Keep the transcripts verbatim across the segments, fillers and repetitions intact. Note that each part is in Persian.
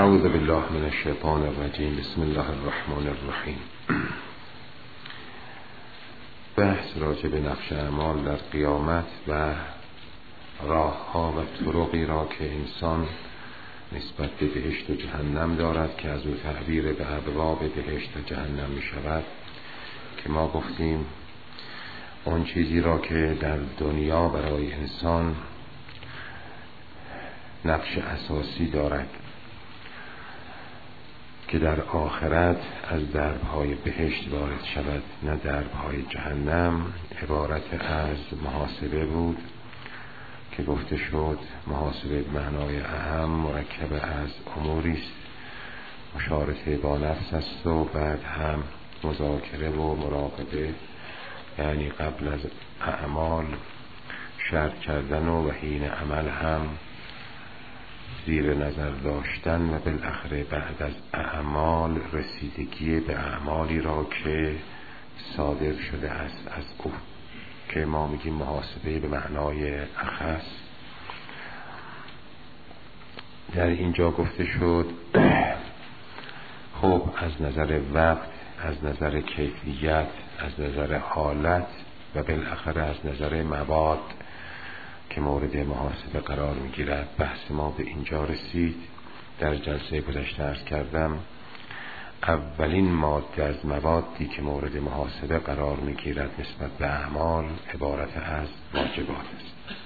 اعوذ بالله من الشیطان الرجیم. بسم الله الرحمن الرحیم. بحث راجع به نقش اعمال در قیامت و راه ها و طرقی را که انسان نسبت به بهشت و جهنم دارد که از او تعبیر به ابواب بهشت و جهنم می شود، که ما گفتیم اون چیزی را که در دنیا برای انسان نقش اساسی دارد که در آخرت از درب‌های بهشت وارد شود نه درب‌های جهنم، عبارت از محاسبه بود که گفته شد محاسبه به معنای اهم مرکب از اموری است، مشارطه با نفس است و بعد هم مذاکره و مراقبه، یعنی قبل از اعمال شرط کردن و حین عمل هم زیر نظر داشتن و بالاخره بعد از اعمال رسیدگی به اعمالی را که صادر شده است از او، که ما میگیم محاسبه به معنای اخص. در اینجا گفته شد خب از نظر وقت، از نظر کیفیت، از نظر حالت و بالاخره از نظر مواد که مورد محاسبه قرار میگیرد. بحث ما به اینجا رسید. در جلسه گذشته عرض کردم اولین ماده از موادی که مورد محاسبه قرار میگیرد نسبت به اعمال عبارت از واجبات است.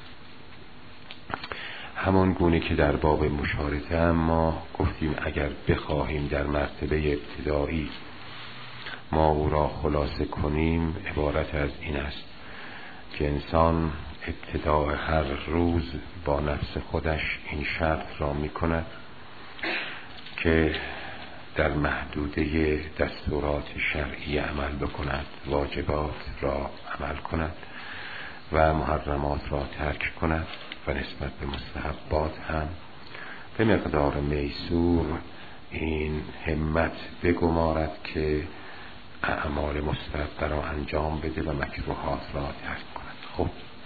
همان گونه که در باب مشارطه هم ما گفتیم اگر بخواهیم در مرتبه ابتدایی ما او را خلاصه کنیم عبارت از این است که انسان ابتداء هر روز با نفس خودش این شرط را می کند که در محدوده دستورات شرعی عمل بکند، واجبات را عمل کند و محرمات را ترک کند و نسبت به مستحبات هم به مقدار میسور این همت بگمارد که اعمال مستحب را انجام بده و مکروهات را ترک کند. خب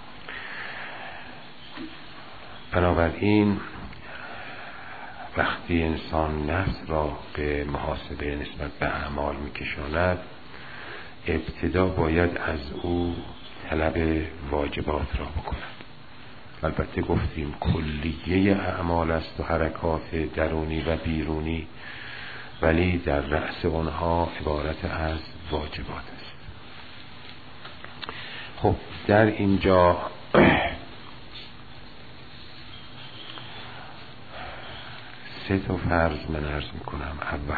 بنابراین وقتی انسان نفس را به محاسبه نسبت به اعمال میکشاند ابتدا باید از او طلب واجبات را بکند. البته گفتیم کلیه اعمال است و حرکات درونی و بیرونی، ولی در رأس آنها عبارت از واجبات است. خب در اینجا سه تا فرض من عرض میکنم. اول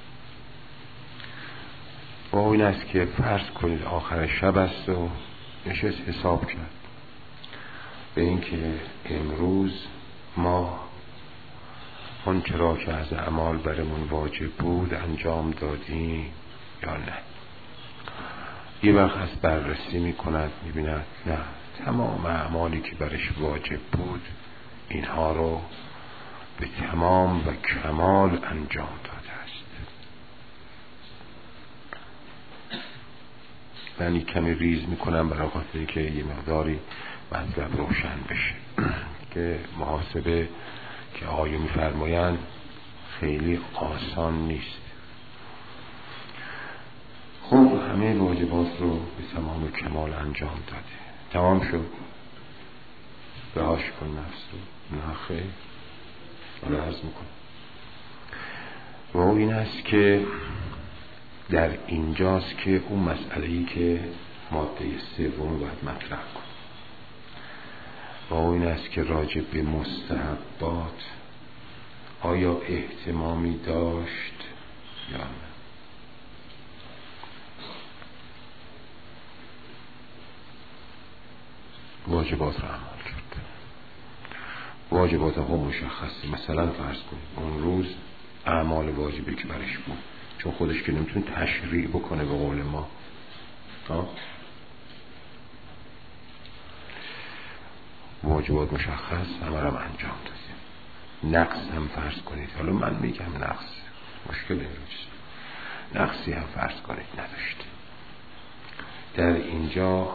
با این است که فرض کنید آخر شب است و نشست حساب کرد به این که امروز ما اون چرا که از اعمال برمون واجب بود انجام دادیم یا نه. یه وقت از بررسی میکند میبیند نه، تمام اعمالی که برش واجب بود اینها رو به تمام و کمال انجام داده است. من کمی ریز میکنم برای خاطر که یه مقداری مطلب روشن بشه که محاسبه که آیه میفرمایند خیلی آسان نیست. خب همه واجبات رو به تمام و کمال انجام داده، تمام شد، رهاش کن نفس رو. نه خیر، حالا عرض میکنم و این است که در اینجاست که اون مسئله‌ای که ماده سوم باید مطرح کن و این است که راجع به مستحبات آیا اهتمامی داشت یا نه. واجبات را عمل کرد، واجبات هم مشخصه. مثلا فرض کنید اون روز اعمال واجبی که برش بود، چون خودش که نمیتونه تشریع بکنه به قول ما ها؟ واجبات مشخص همه را انجام دادیم. نقص هم فرض کنید، حالا من میگم نقص مشکل نیست، نقصی هم فرض کنید نداشت، در اینجا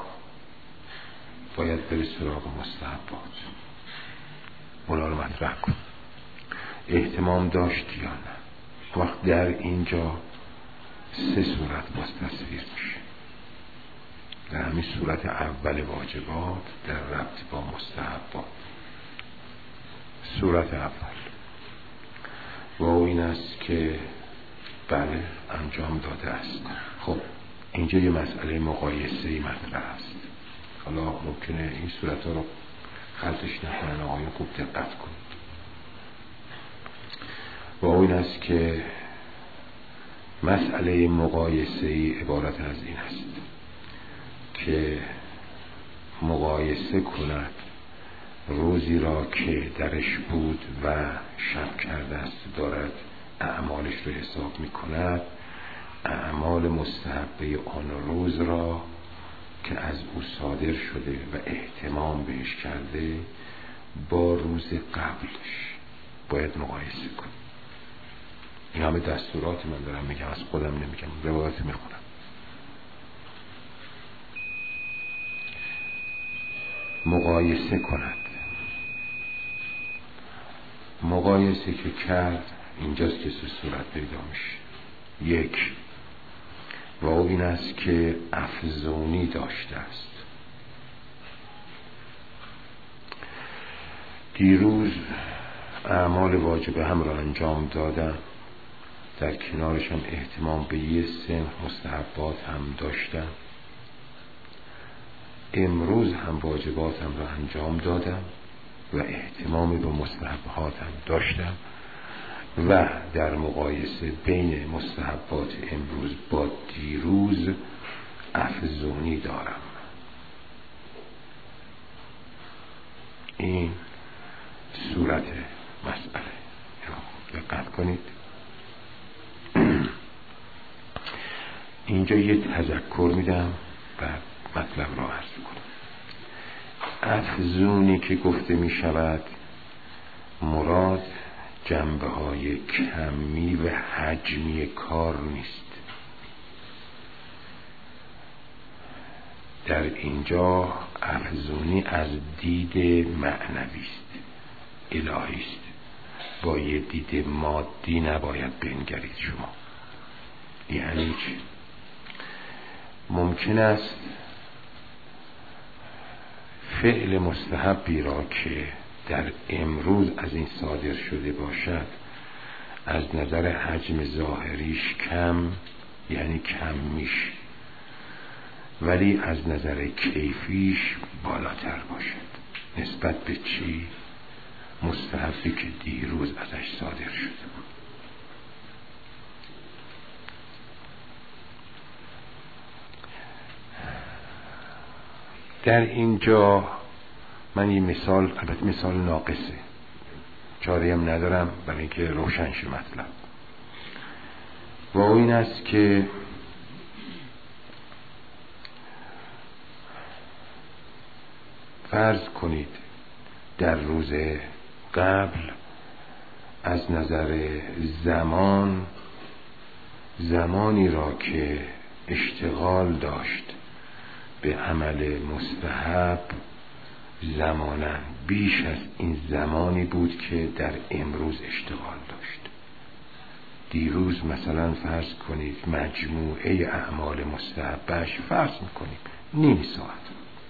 باید بری سراغ مستحبات، اونا رو مطرح کن. اهتمام داشت یا نه. وقت در اینجا سه صورت باز تصویر میشه. در همین صورت اول واجبات در ربط با مستحبات. صورت اول و این است که بله انجام داده است. خب اینجا یه مسئله مقایسه‌ای مطرح است. حالا ممکنه این صورت ها رو خلطش نکنن، آقایون خوب دقت کنید. و این است که مسئله مقایسه‌ای عبارت از این است که مقایسه کند روزی را که درش بود و شب کرده است دارد اعمالش رو حساب می کند، اعمال مستحبه آن روز را که از او صادر شده و اهتمام بهش کرده با روز قبلش باید مقایسه کند. این همه دستورات من دارم میگم، از خودم نمیگم، روایت میخونم. مقایسه کند. مقایسه که کرد اینجاست که سه صورت پیدا میشه. یک و این است که افزونی داشته است. دیروز اعمال واجبه هم را انجام دادم، در کنارش هم اهتمام به یه سن مستحبات هم داشتم. امروز هم واجباتم را انجام دادم و اهتمامی به مستحباتم داشتم و در مقایسه بین مستحبات امروز با دیروز افزونی دارم. این صورت مسئله. دقت کنید. اینجا یه تذکر میدم بعد مطلب را عرض کنم. افزونی که گفته می شود مراد جنبه های کمی و حجمی کار نیست. در اینجا افزونی از دید معنوی است، الهی است. با یه دید مادی نباید بنگرید شما. یعنی چه؟ ممکن است فعل مستحبی را که در امروز از این صادر شده باشد از نظر حجم ظاهریش کم، یعنی کم میشه، ولی از نظر کیفیش بالاتر باشد. نسبت به چی؟ مستحبی که دیروز ازش صادر شده. در اینجا من یه مثال، البته مثال ناقصه، چاره هم ندارم برای اینکه روشن شه مطلب. و این است که فرض کنید در روز قبل از نظر زمان زمانی را که اشتغال داشت به عمل مستحب زمانا بیش از این زمانی بود که در امروز اشتغال داشت. دیروز مثلا فرض کنید مجموعه اعمال مستحبش فرض میکنیم نیم ساعت،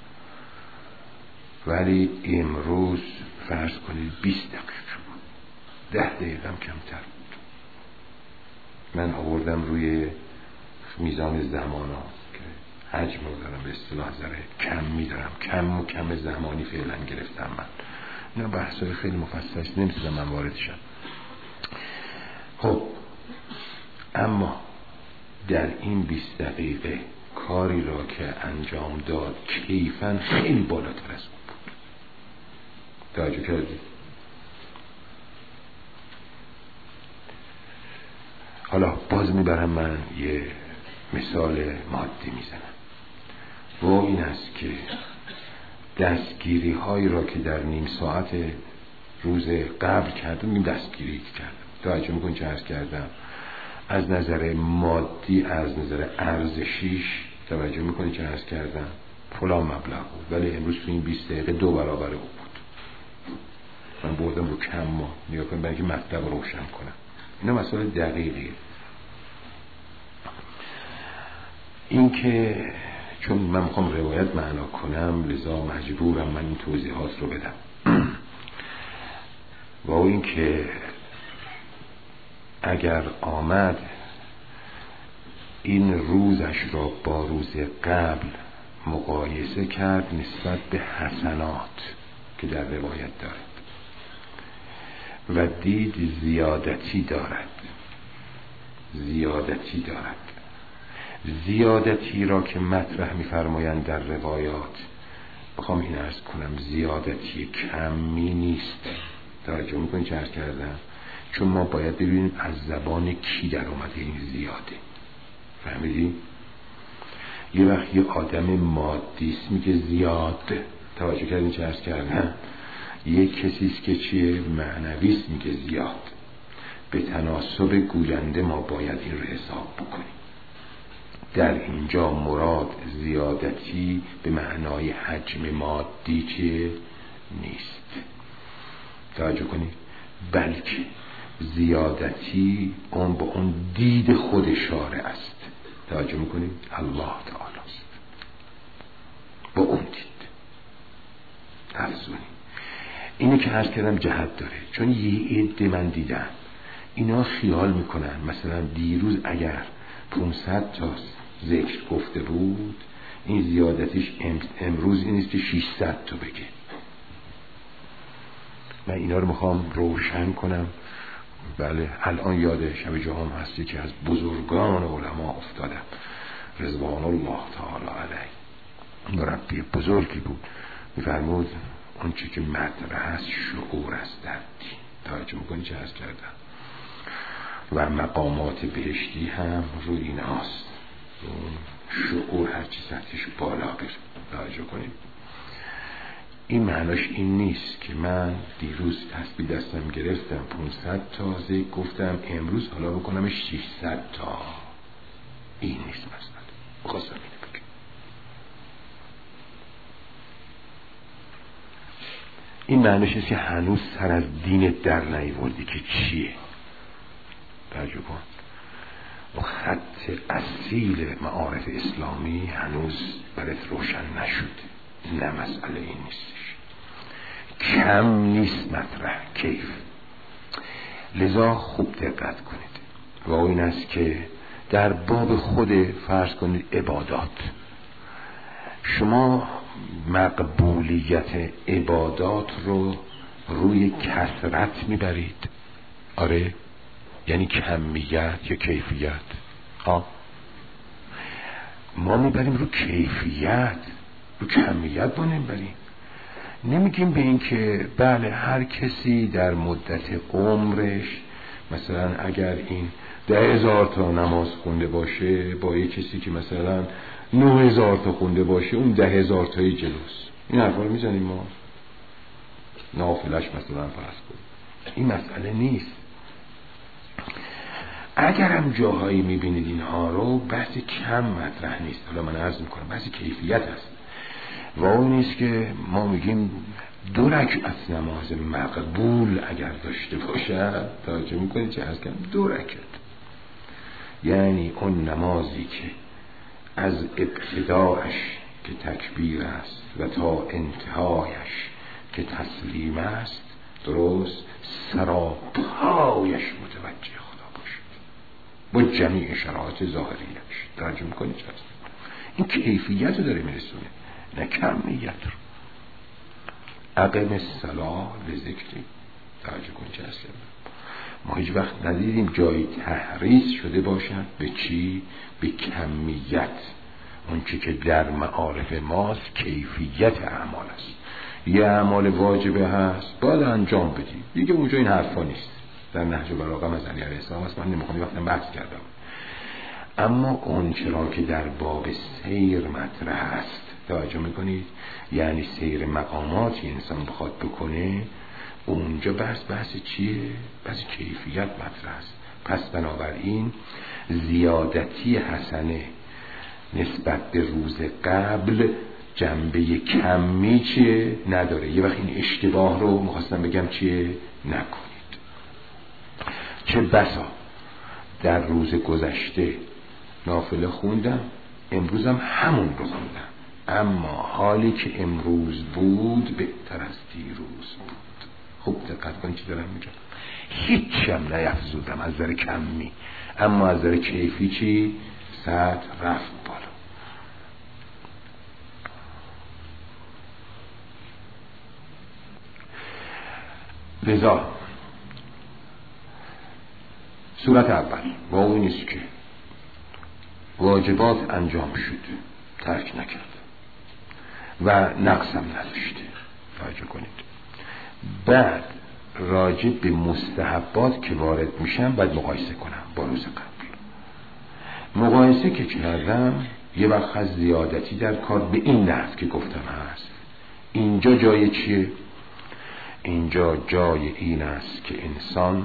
ولی امروز فرض کنید بیست دقیقه بود، ده دقیقه هم کمتر بود. من آوردم روی میزان زمان ها که حجم رو دارم به اصطلاح ذره کم میدارم، کم و کم زمانی فعلا گرفتم. من اینا بحثای خیلی مفصل است، نمیتونم من وارد شم. خب اما در این بیست دقیقه کاری را که انجام داد کیفاً خیلی بالاتر از اون بود. توجه کردید؟ حالا باز میبرم من یه مثال مادی میزنم و این است که دستگیری هایی را که در نیم ساعت روز قبل کردم این دستگیری کردم. توجه میکنید چه عرض کردم؟ از نظر مادی، از نظر ارزشیش توجه میکنید چه عرض کردم؟ فلان مبلغ بود، ولی امروز تو این بیست دقیقه دو برابر او بود. من بردم رو کم ماه نگاه کنم برای که مطلب رو روشن کنم. اینا مسئله دقیقیه. این که چون من میخوام روایت معنا کنم لذا مجبورم من این توضیحات رو بدم. و این که اگر آمد این روزش را با روز قبل مقایسه کرد نسبت به حسنات که در روایت دارد و دید زیادتی دارد زیادتی دارد زیادتی را که مطرح می‌فرمایند در روایات، بخوام این عرض کنم زیادتی کمی نیست. توجه می‌کنید چه عرض کردم؟ چون ما باید ببینیم از زبان کی در اومده این زیاده. فهمیدی؟ یه وقت یه آدم مادیست میگه زیاد، توجه کردین چه عرض کردم؟ یه کسیست که چیه؟ معنویست میگه زیاد. به تناسب گوینده ما باید این رو حساب بکنیم. در اینجا مراد زیادتی به معنای حجم مادی چیه؟ نیست. توجه کنید، بلکه زیادتی اون با اون دید خود شارع است. توجه میکنید؟ الله تعالی است با اون دید ارزونی. اینه که عرض کردم جهت داره. چون یه عده من دیدم اینا خیال میکنن مثلا دیروز اگر پانصد تا ذکر گفته بود این زیادتیش امروز این است که ششصد تا بگه. من اینا رو میخوام روشن کنم. بله الان یاد شب جهام هستی که از بزرگان علما افتادم رضوان الله تعالی علیه. مربی بزرگی بود، میفرمود اون چی که مطرح است شعور است در دین. توجه میکنی چه هست کردم؟ و مقامات بهشتی هم روی ایناست، اون شعور هرچی سطحش بالا بره. توجه کنیم. این معناش این نیست که من دیروز تسبیح دستم گرفتم پانصد تا ذکر گفتم امروز حالا بکنم ششصد تا. این نیست مثلا. بخواستم اینو بگم. این معناش است که هنوز سر از دین در نیوردی که چیه. توجه کن. و خط اصیل معارف اسلامی هنوز برات روشن نشده. نه مسئله این نیستش. کم نیست مطرح، کیف. لذا خوب دقت کنید. و این است که در باب خود فرض کنید عبادات، شما مقبولیت عبادات رو روی کثرت میبرید. آره، یعنی کمیت یا کیفیت. ها ما میبریم رو کیفیت، رو کمیت ما نمیبریم. نمیگیم به این که بله هر کسی در مدت عمرش مثلا اگر این ده هزار تا نماز خونده باشه با یک کسی که مثلا نه هزار تا خونده باشه اون ده هزار تایی جلوست. این حرفا رو میزنیم ما. نافلش مثلا فرض کنیم. این مسئله نیست. اگرم جاهایی میبینید اینها رو بحث کم مطرح نیست. حالا من عرض میکنم بحث کیفیت هست. و اون نیست که ما میگیم دو رکعت نماز مقبول اگر داشته باشد. توجه میکنید چه هست کنم؟ دو رکعت، یعنی اون نمازی که از ابتداعش که تکبیر است و تا انتهایش که تسلیم است درست سراپایش متوجه خدا باشد با جمیع شرایط ظاهریش. توجه میکنید چه هست؟ این کیفیت رو داره میرسونه نه کمیت رو. اقم الصلاة لذکری. توجه کنید چه هست؟ ما هیچ وقت ندیدیم جایی تحریص شده باشد به چی؟ به کمیت. اون چی که در معارف ماست کیفیت اعمال است. یه اعمال واجبه هست باید انجام بدیم دیگه، اونجا این حرفا نیست. در نهج البلاغه از علی علیه السلام است، من نمیخوام یه وقتا بحث کردم. اما اون چرا که در باب سیر مطرح است، توجه میکنید، یعنی سیر مقاماتی انسان بخواد بکنه اونجا بحث بحث چیه؟ بحث کیفیت مطرح است. پس بنابراین زیادتی حسنه نسبت به روز قبل جنبه کمی چیه نداره. یه وقت این اشتباه رو میخواستم بگم چیه نکنید. چه بسا در روز گذشته نافله خوندم، امروزم همون رو خوندم، اما حالی که امروز بود بهتر از دیروز بود. خوب دقت کن چی دارم میگم. هیچم نیفزودم از نظر کمی، اما از نظر کیفی چی سطح رفت بالا. لذا صورت اول واقعی نیست که واجبات انجام شد ترک نکرد و نقصم نداشته. توجه کنید. بعد راجع به مستحبات که وارد میشم باید مقایسه کنم با روز قبل. مقایسه که کردم یه وقت از زیادتی در کار به این نحو که گفتم هست. اینجا جای چیه؟ اینجا جای این است که انسان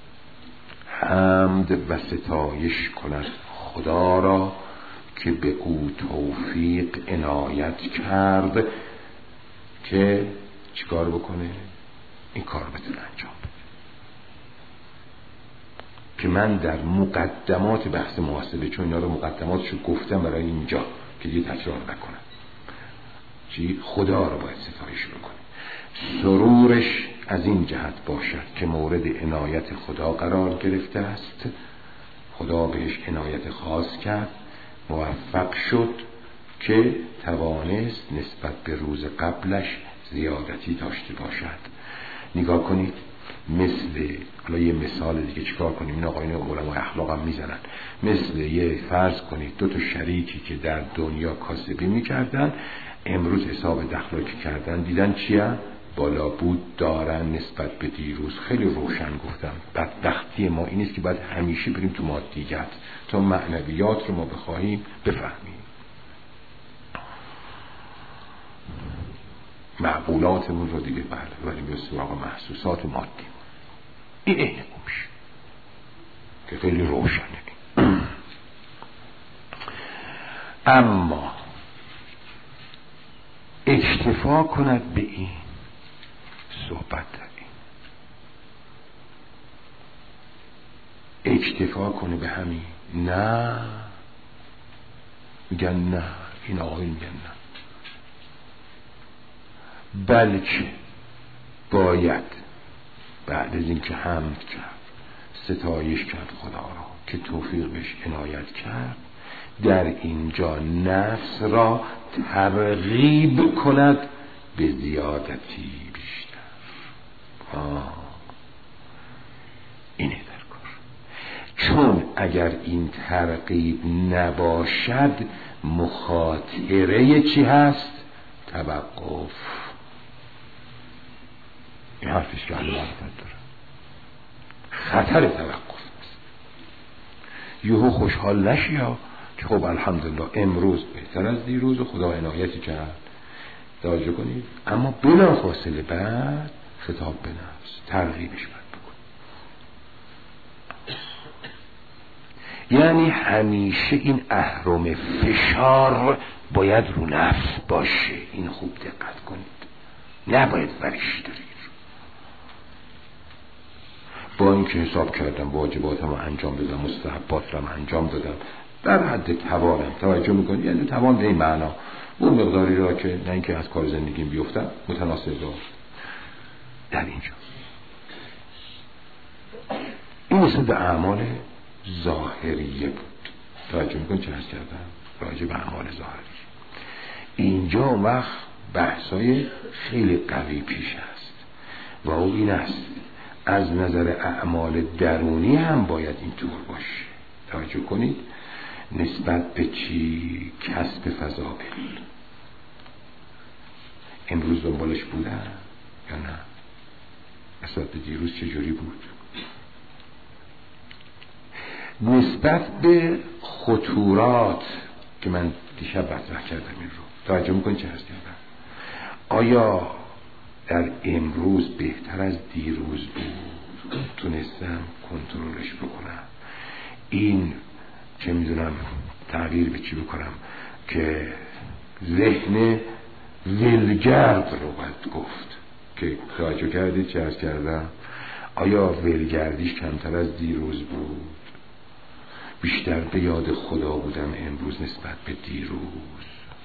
حمد و ستایش کند خدا را که به او توفیق عنایت کرد که چیکار بکنه؟ این کار بتونه انجام بده. که من در مقدمات بحث محاسبه، چون اینا رو مقدماتشو گفتم برای اینجا که دیگه تکرار نکنم، چی؟ خدا رو باید ستایش بکنه. سرورش از این جهت باشد که مورد عنایت خدا قرار گرفته است، خدا بهش عنایت خاص کرد، موفق شد که توانست نسبت به روز قبلش زیادتی داشته باشد. نگاه کنید، مثل حالا یه مثال دیگه چیکار کنیم، این آقایون علمای اخلاق هم میزنن، مثل یه فرض کنید دو تا شریکی که در دنیا کاسبی میکردن، امروز حساب دخل که کردن دیدن چیه؟ بالا بود دارن نسبت به دیروز. خیلی روشن گفتم. بدبختی ما این است که باید همیشه بریم تو مادیات تا معنویات رو ما بخواهیم بفهمیم. معقولاتمون رو دیگه بله بریم به سراغ محسوسات مادی. این اینه میشه که خیلی روشنه. اما اکتفا کند به این صحبت داریم، اکتفا کنه به همین، نه میگن نه، این آقای میگن نه، بلکه باید بعد از اینکه حمد کرد ستایش کرد خدا را که توفیق بهش عنایت کرد، در اینجا نفس را ترغیب کند به زیادتی بیشتر. آه. اینه در کار. چون اگر این ترغیب نباشد مخاطره چی هست؟ توقف. این حرفش که اهل معرفت داره. خطر توقف است. یهو خوشحال نشی ها که خب الحمدلله امروز بهتر از دیروز و خدا عنایتی کرد. توجه کنید. اما بلا فاصله بعد خطاب به نفس، ترغیبش باید بکن. یعنی همیشه این اهرم فشار باید رو نفس باشه. این خوب دقت کنید. نباید ورش دارید. با اینکه حساب کردم واجباتم رو انجام دادم، مستحبات رو انجام دادم در حد توانم. توجه میکنید؟ یعنی توان به این معنا اون مقداری را که نه اینکه از کار زندگیم بیفتم متناسب داشت. در اینجا این مثل به اعمال ظاهریه بود. توجه میکنید چه هست کردم؟ راجع به اعمال ظاهری. اینجا وقت بحثای خیلی قوی پیش است و او این است از نظر اعمال درونی هم باید اینطور باشه. توجه کنید. نسبت به چی؟ کسب فضائل. امروز دنبالش بودن یا نه؟ نسبت به دیروز چجوری بود؟ نسبت به خطورات که من دیشب مطرح کردم این رو توجه میکنید چه هست کردم؟ آیا در امروز بهتر از دیروز بود؟ تونستم کنترلش بکنم؟ این چه میدونم تعبیر به چی بکنم که ذهن ولگرد رو باید گفت که توجه کردید چه عرض کردم؟ آیا ولگردیش کمتر از دیروز بود؟ بیشتر به یاد خدا بودم امروز نسبت به دیروز؟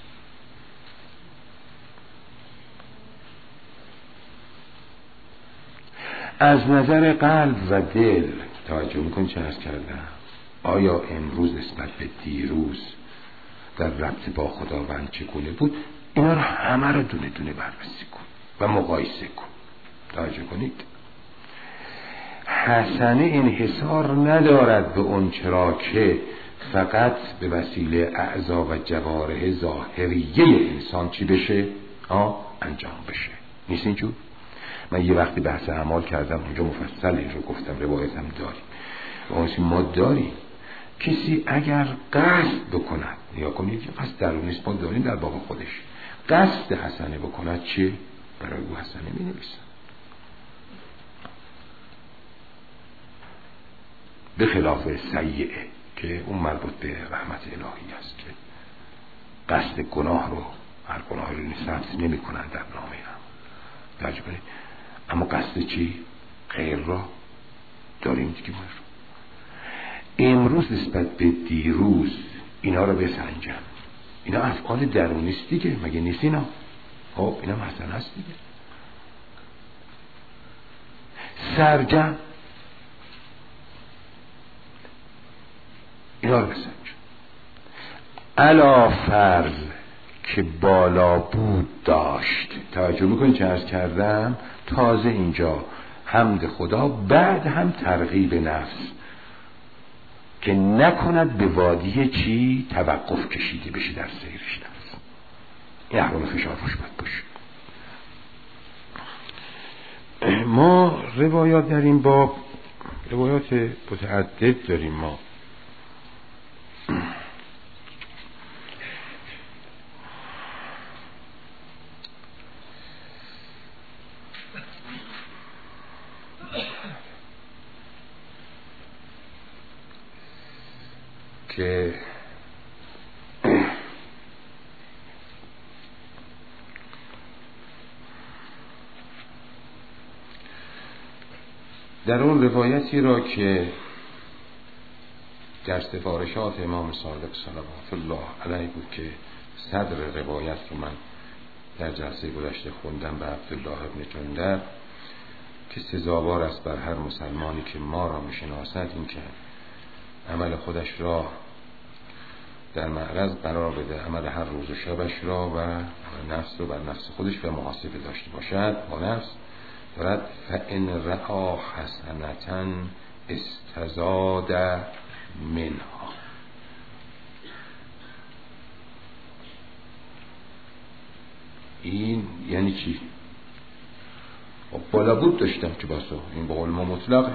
از نظر قلب و دل توجه میکن چه عرض کردم؟ آیا امروز نسبت به دیروز در ربط با خداوند چگونه بود؟ اینا رو همه رو دونه دونه بررسی کن و مقایسه کن. توجه کنید، حسنه انحصار ندارد به اون چرا که فقط به وسیله اعضا و جوارح ظاهریه انسان چی بشه؟ آه انجام بشه. نیست اینجور؟ من یه وقتی بحث اعمال کردم اونجا مفصل این رو گفتم، روایت هم داریم و اونسی ما داریم. کسی اگر قصد بکند، نیا کنید که قصد درونیست ما داریم در باب خودش، قصد حسنه بکند چه؟ برای او حسنه می نویسن. به خلاف سیئه که اون مربوط به رحمت الهی است که قصد گناه رو، هر گناه رو ثبت نمی کنن در نامه هم. توجه کنید، اما قصد چی؟ خیر را داریم دیگه. ما رو امروز نسبت به دیروز اینا رو بسنجم. اینا افعال درونیست دیگه، مگه نیست اینا؟ خب اینا حسن هست دیگه. سرجم اینا رو بسنجم. علا فرض که بالا بود داشت. توجه میکنید چه عرض کردم؟ تازه اینجا حمد خدا، بعد هم ترغیب نفس که نکند به وادی چی؟ توقف کشیده بشه در سیرش نفس. این احوال فشار روش باید باشه. ما روایات در این باب روایات متعدد داریم. ما که در اون روایتی را که در سفارشات امام صادق صلوات الله علیه بود که صدر روایت رو من در جلسه گذشته خوندم به عبدالله ابن جندر که سزاوار است بر هر مسلمانی که ما را میشناسد این که عمل خودش را در معرض قرار بده، عمل هر روز و شبش را و نفس رو بر نفس خودش و محاسبه داشته باشد با نفس. دارد فإن رأى حسنة استزاد منها. این یعنی چی؟ بالا بود داشتم که باسو این به قول ما مطلقه.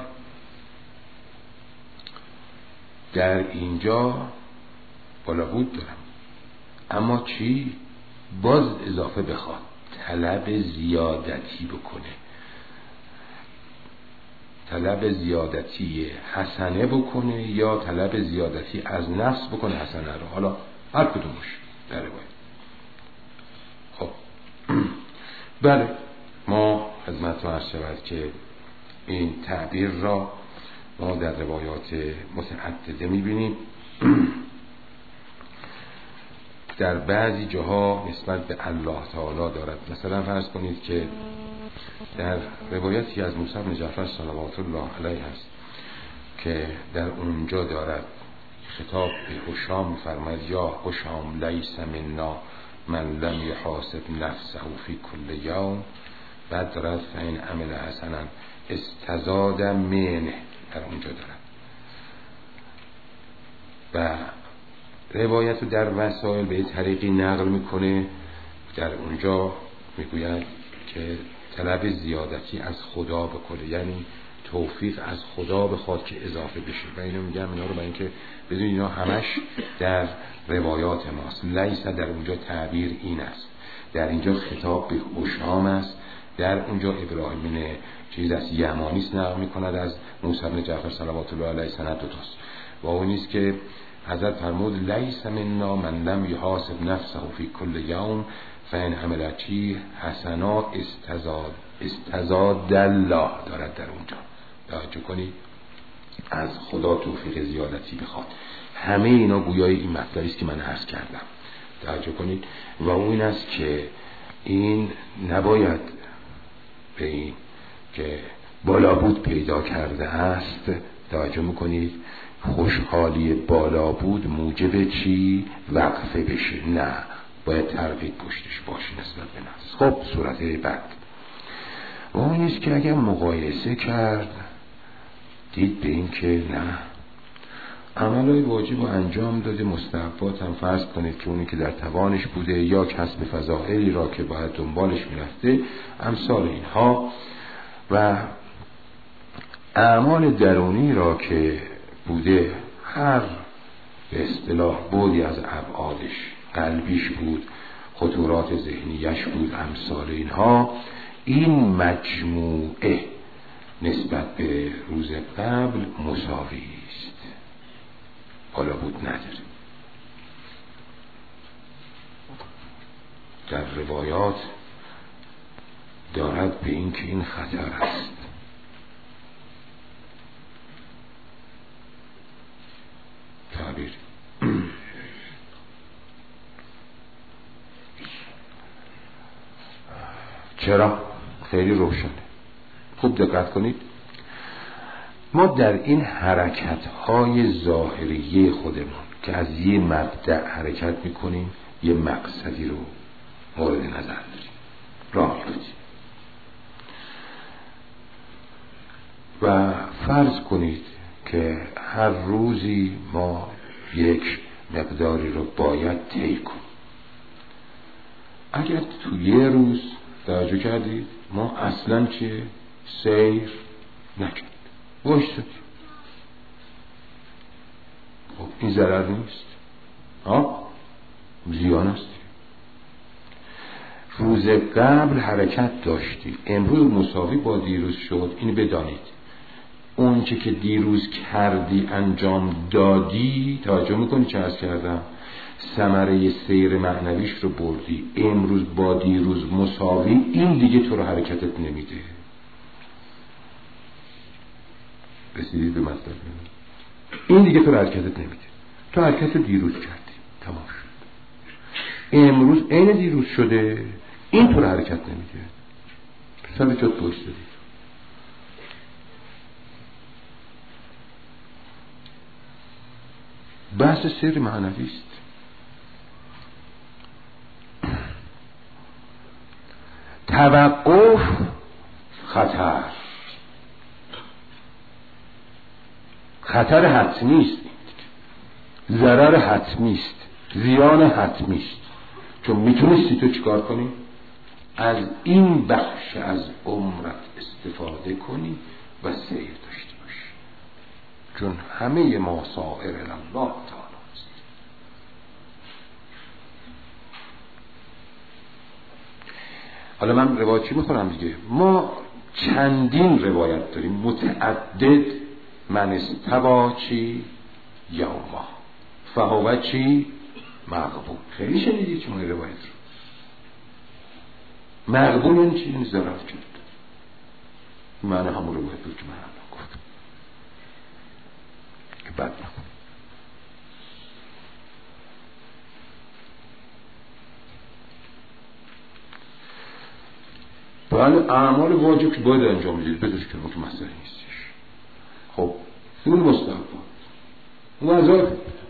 در اینجا بالا بود دارم، اما چی؟ باز اضافه بخواد طلب زیادتی بکنه، طلب زیادتی حسنه بکنه یا طلب زیادتی از نفس بکنه حسنه رو، حالا هر کدومش در روایت. خب بله، ما خدمتتون عرض شود که این تعبیر را ما در روایات متعدده میبینیم. در بعضی جاها نسبت به الله تعالی دارد. مثلا فرض کنید که در روایتی از موسی بن جعفر صلوات الله علیه است که در اونجا دارد خطاب به هشام می‌فرماید یا هشام لیس منا من لم یحاسب نفسه فی کل یوم. بعد دارد فین عمل حسنا استزاد منه، در اونجا دارد. و روایت رو در وسائل به طریقی نقل میکنه، در اونجا میگوید که طلب زیادتی از خدا بکنه، یعنی توفیق از خدا بخواد که اضافه بشه. و اینو میگم اینا رو برای اینکه بدون اینا همش در روایات ماست. لیس در اونجا تعبیر این است، در اینجا خطاب به هشام است، در اونجا ابراهیم چیز از یمانی است نقل میکند از موسی بن جعفر صلوات الله علیه سند دو تاست. و اون نیست که حضرت فرمود لیس منا من لم یحاسب نفسه فی کل یوم فان عمل چی حسنا استزاد استزاد الله دارد در اونجا. توجه کنید، از خدا توفیق زیادتی بخواد. همه اینا گویای این مطلبی است که من عرض کردم. توجه کنید و اون این است که این نباید به این که بالا بود پیدا کرده است. توجه میکنید خوشحالی بالا بود موجب چی؟ وقفه بشه. نه، باید ترغیب پشتش باشه نسبت به نفس. خب صورت بعد و اون نیست که اگر مقایسه کرد دید به این که نه عملای واجب رو انجام داده، مستحبات هم فرض کنید که اونی که در توانش بوده یا کسب فضائلی را که باید دنبالش میرفته، امثال اینها، و اعمال درونی را که بوده هر به اصطلاح بودی از ابعادش، قلبیش بود، خطورات ذهنیش بود، امثال اینها، این مجموعه نسبت به روز قبل مساوی است، حالا بود نداره. در روایات دارد به این که این خطر است. تعبیر چرا؟ خیلی روشنه. خوب دقت کنید. ما در این حرکت‌های ظاهریه خودمون که از یه مبدأ حرکت می‌کنیم، یه مقصدی رو مورد نظر داریم، راه می‌افتیم و فرض کنید که هر روزی ما یک مقداری رو باید طی کنیم. اگر تو یه روز توجه کردید ما اصلاً چه سیر نکردیم، وایستادیم، خب این ضرر نیست، ها زیان است. روز قبل حرکت داشتی، امروز مساوی با دیروز شد. این بدانید اون چه که دیروز کردی انجام دادی، توجه میکنی چه عرض کردم، ثمره سیر معنویش رو بردی، امروز با دیروز مساوی، این دیگه تو رو حرکتت نمیده. رسیدید به مطلب؟ این دیگه تو رو حرکتت نمیده. تو حرکت دیروز کردی، تمام شد. امروز عین دیروز شده، این تو رو حرکت نمیده. سر جات بایستادی. بحث سیر معنوی است. توقف خطر، خطر حتمی است، ضرر حتمی است، زیان حتمی است. چون میتونستی تو چیکار کنی؟ از این بخش از عمرت استفاده کنی و سیر داشته باشی، چون همه ما سائر الله تعالی است. حالا من روایت چی میخونم دیگه؟ ما چندین روایت داریم متعدد. من استوا چی یوما فهو چی مقبول. خیلی شنیدید چه روایت رو؟ مقبول یعنی چی؟ یعنی ضرر کرد. معنی همون روایت بود که من هم گفتم که بد نکن. بله اعمال واجب که باید انجام بدید بدوش که اون که مسئله نیستش. خب اون مستحبات، اون وظایف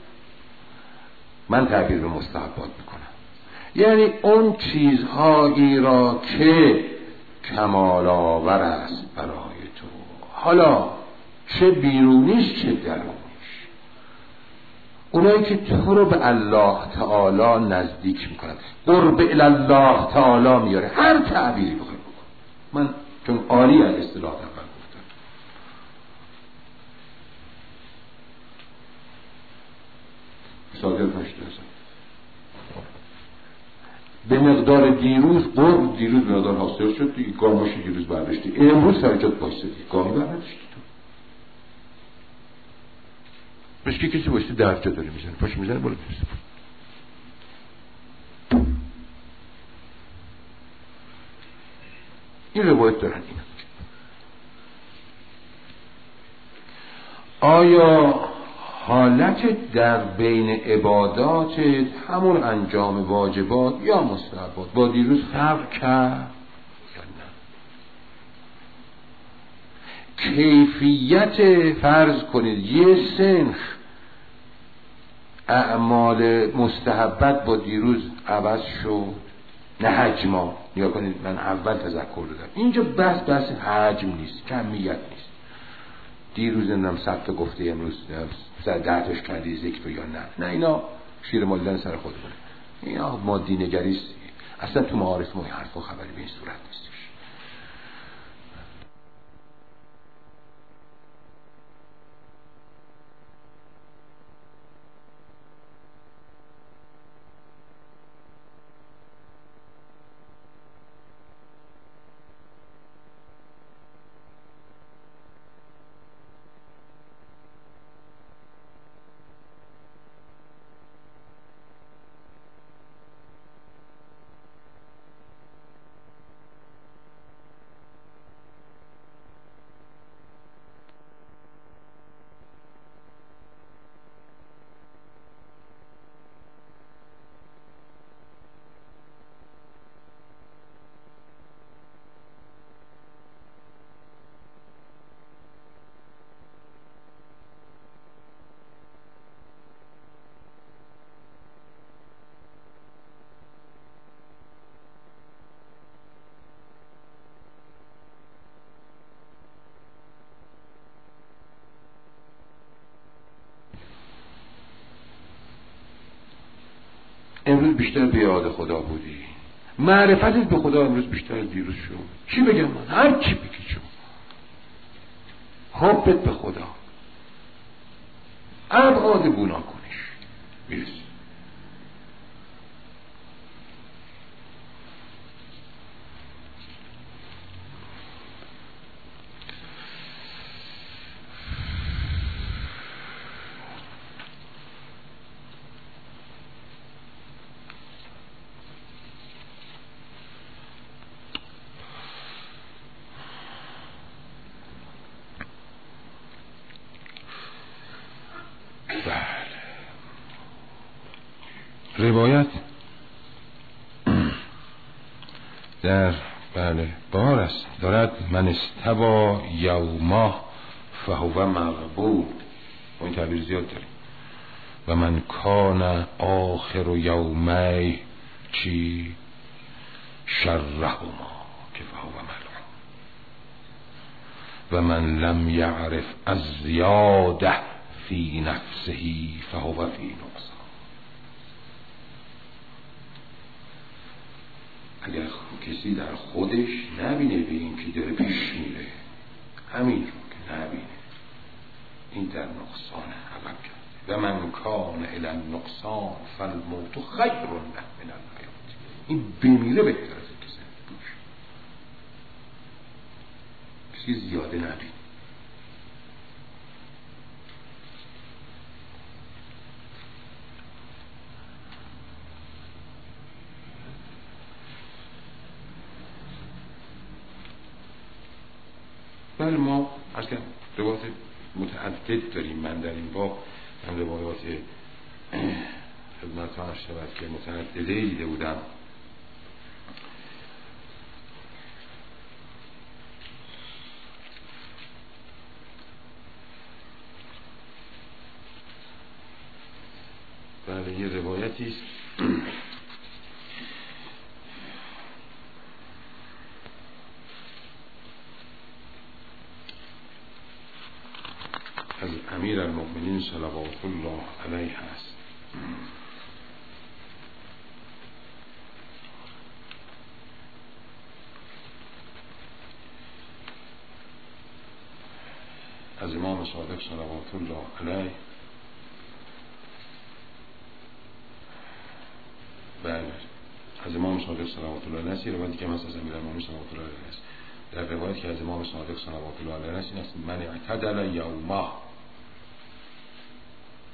من تعبیر به مستحبات میکنم، یعنی اون چیزهایی را که کمال آور است برای تو، حالا چه بیرونیش چه درونیش، اونایی که تو رو به الله تعالی نزدیک میکنن، قرب الله تعالی میاره، هر تعبیری بخوای بکن. من چون عالی از اصطلاح اول گفتم، صادر نشده به مقدار دیروز قرب، دیروز به مقدار حاصل شد دیگه، گاماشی دیروز برداشتی، امروز سرجات بایستدی، گامی برداشتی تو. مثل که کسی باشته درجا داره میزنه، پاش میزنه بالا میرسه. این روایت دارن. این آیا حالت در بین عبادات همون انجام واجبات یا مستحبات با دیروز فرق کرد یا نه؟ کیفیت فرض کنید یه سنخ اعمال مستحبت با دیروز عوض شد، نه حجما. نیا کنید من اول تذکر دادم اینجا بحث بحث حجم نیست، کمیت نیست. دیروز نمیدونم صد تا گفته امروز ده تاش کردی ذکر یا نه، نه اینا شیر مالیدن سر خودمونه، اینا مادی نگریست. اصلا تو معارف ما حرف و خبری به این صورت نیستش. امروز بیشتر به یاد خدا بودی، معرفتت به خدا امروز بیشتر از دیروز شد. چی بگم من؟ هر چی بگی شد. حبت به خدا ابعاد گناه کنش میرسی. روایت در بله بار است دارد من استوا یوما فهو مغبون، این تعبیر زیاد داریم. و من کان آخر یومی چی شرهما که فهو ملعون و من لم یعرف از زیاده فی نفسه فهو فی نقصان. اگر کسی در خودش نبینه به این که داره پیش میره، همین رو که نبینه، این در نقصان عقب کرده. و من کان الی النقصان فالموت خیر له من الحیات. این بمیره بهتر از اینکه زنده باشه. کسی زیاده نبینه. بله ما از که روایات متعدد داریم. من در این باب هم روایات خدمتتان شود که متعدده دیده بودم. بله یه روایتی است از امیر المؤمنین صلوات الله علیه است. از امام صادق صلوات الله علیه بله از امام صادق صلوات الله علیه است. روایتی که مثلا از امیر المؤمنین صلوات الله علیه است. در روایت که از امام صادق صلوات الله علیه است این است من اعتدل یوما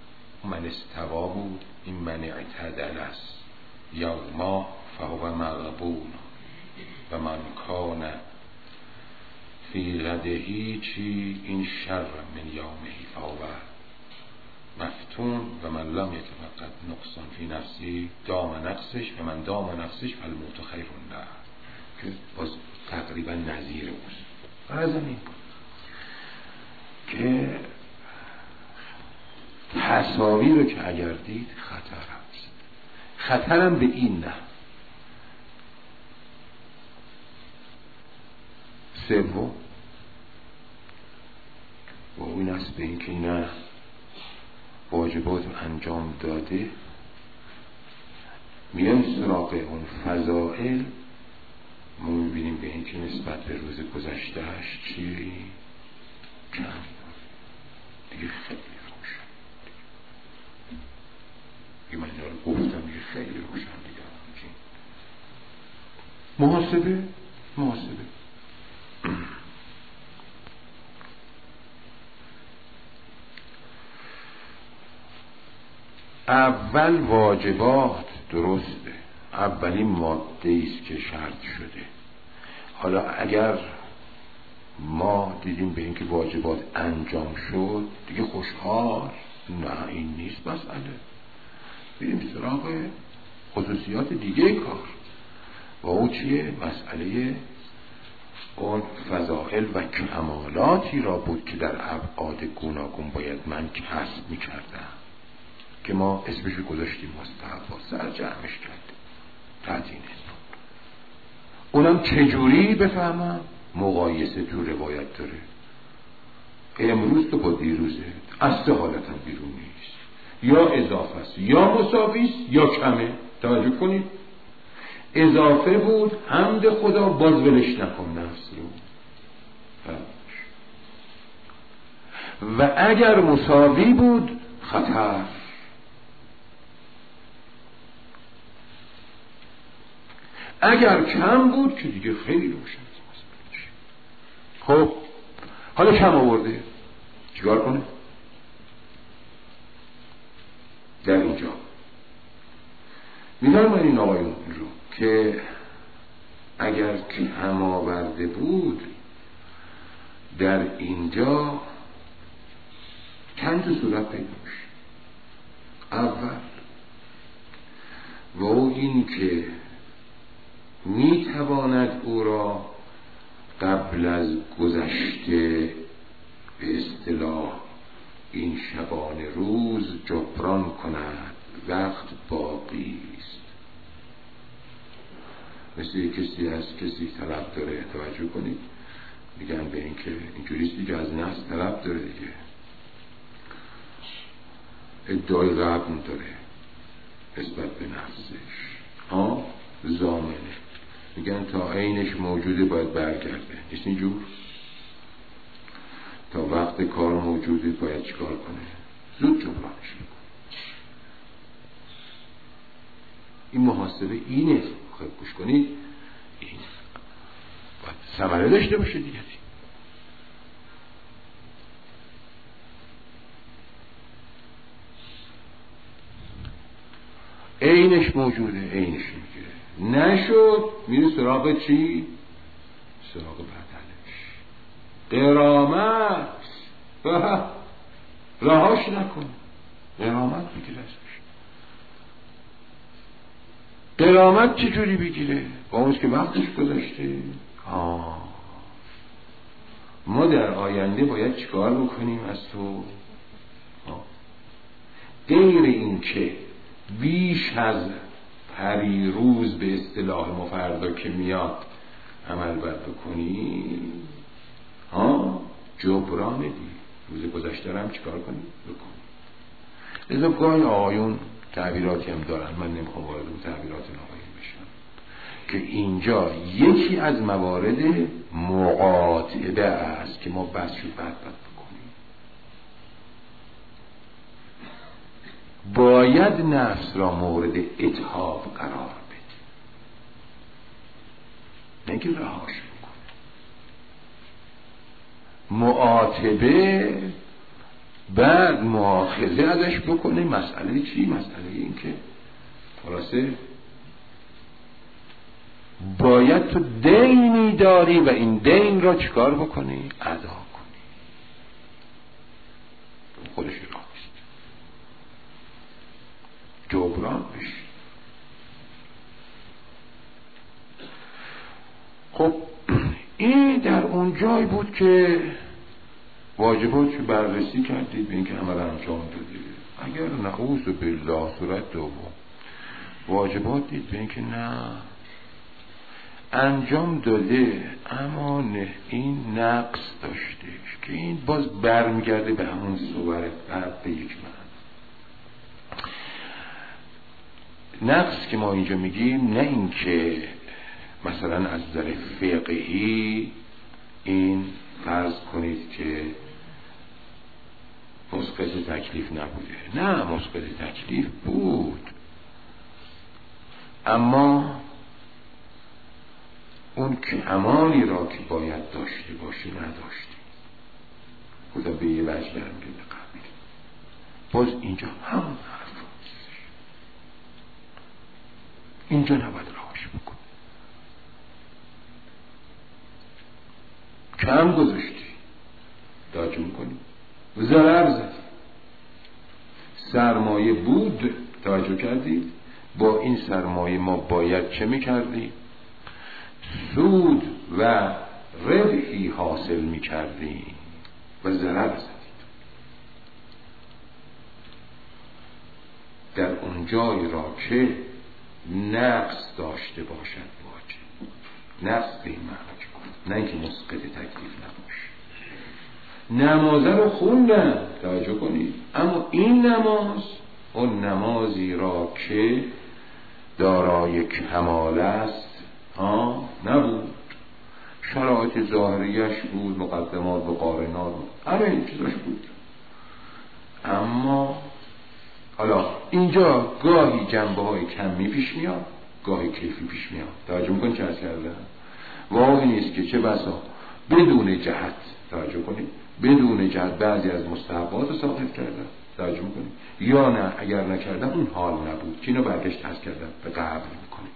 من استوا بود، این من اعتدل است. یا ما فهو مغبون و من کان فی غدهی چی این شر من یومهی فهو مفتون و من لم یتفقد نقصان فی نفسی دام نقصش و من دام نقصش فالموت خیر له، که باز تقریبا نظیر اوست. غرض این بود که تصاویر رو که اگر دید خطر هست. خطرم به این نه. سوم و این است به این که نه واجبات رو انجام داده، میان سراغ اون فضائل، ما میبینیم به این که نسبت به روز گذشتهش چی کم دیگه خیلی روشن دیگه من رو گفتم دیگه خیلی روشن دیگه محاسبه محاسبه اول واجبات درسته، اولین ماده است که شرط شده. حالا اگر ما دیدیم به اینکه واجبات انجام شد دیگه خوشحال، نه این نیست مسئله، بریم سراغ خصوصیات دیگه کار و او چیه؟ مسئله اون فضائل و کمالاتی را بود که در ابعاد گوناگون باید من کسب می‌کردم که ما اسمشو گذاشتیم مستحب، سر جمعش کردیم تعدینه. اونم چجوری بفهمم؟ مقایسه تو روایت داره. امروز تو با دیروزه از سه حالتم بیرون نیست، یا اضافه است یا مساوی است یا کمه. توجه کنید، اضافه بود حمد خدا، باز ولش نکن نفس رو. و اگر مساوی بود خطر، اگر کم بود که دیگه خیلی روشن. خب حالا کم آورده چیکار کنه؟ در اینجا میدارم من این آقایون رو که اگر کم آورده بود در اینجا چند صورت پیدا میشه. اول و او این که میتواند او را قبل از گذشته به اصطلاح این شبانه روز جبران کند، وقت باقی است. مثل کسی هست کسی طلب داره، توجه کنید، میگن به این که اینجوریست دیگه از نفس طلب داره دیگه، ادعای قبل داره نسبت به نفسش، ها ضامنه، میگن تا عینش موجوده باید برگرده. نیست اینجور؟ تا وقت کار موجوده باید چیکار کنه؟ زود جبرانش میکنه. این محاسبه اینه. خیلی گوش کنید، این باید ثمره داشته باشه دیگه. عینش موجوده، عینش میگیره، نشد میره سراغ چی؟ سراغ بدلش. قرامت رهاش نکن، قرامت بگیره ازش. قرامت چجوری بگیره؟ با اونست که وقتش گذاشته. آه ما در آینده باید چیکار بکنیم از تو؟ آه. غیر این که بیش از پریروز به اصطلاح ما فردا که میاد عمل باید بکنی، ها جبران دی روز گذشته رو هم چیکار کنی؟ بکن. لذا گاهی آقایون تعبیراتی هم دارن، من نمیخوام وارد اون تعبیرات آقایون بشم، که اینجا یکی از موارد مقاطعه است که ما بس شد بعد باید بکنیم. باید نفس را مورد اتحاب قرار بده، نه که رهاش بکنه. معاتبه بعد مؤاخذه ازش بکنه. مسئله چی؟ مسئله این که خلاصه باید تو دینی داری و این دین را چیکار بکنی؟ ادا کنی. خودش راه است، جبران بشی. خب این در اون جای بود که واجبات رو بررسی کردید به اینکه عمل انجام دادید. اگر نعوذ بالله صورت دوم واجبات دید به اینکه نه انجام داده اما نه این نقص داشتش که این باز برمیگرده به همون صور بعد به یک من نقص که ما اینجا میگیم، نه این که مثلا از نظر فقهی این فرض کنید که مسقط تکلیف نبوده. نه، مسقط تکلیف بود، اما اون کمالی را که باید داشته باشی نداشتی. خدا به یه وجه درم گرده قبیل. باز اینجا همون حرف هستش، اینجا نباید راهش بکن. کم گذاشتی، توجه میکنی، ضرر زدی. سرمایه بود، توجه کردی، با این سرمایه ما باید چه میکردی؟ سود و ربحی حاصل میکردی و ضرر زدید. در اون جای را که نقص داشته باشد واجب، نقص به این معنی که گفت، نه اینکه مسقط تکلیف نباشه. نمازه رو خوندن، توجه کنید، اما این نماز اون نمازی را که دارای کمال است ها نبود. شرایط ظاهریش بود، مقدمات و قارنات بود، همه این چیزاش بود. اما حالا اینجا گاهی جنبه های کمی پیش میاد، گاهی کیفی پیش میاد. توجه میکنید چه از کردن؟ واقعی نیست که چه بسا بدون جهت، توجه کنید، بدون جهت بعضی از مستحبات رو ساقط کردن، توجه میکنید، یا نه اگر نکردن اون حال نبود که اینو برگشت از کردن به قبل میکنید.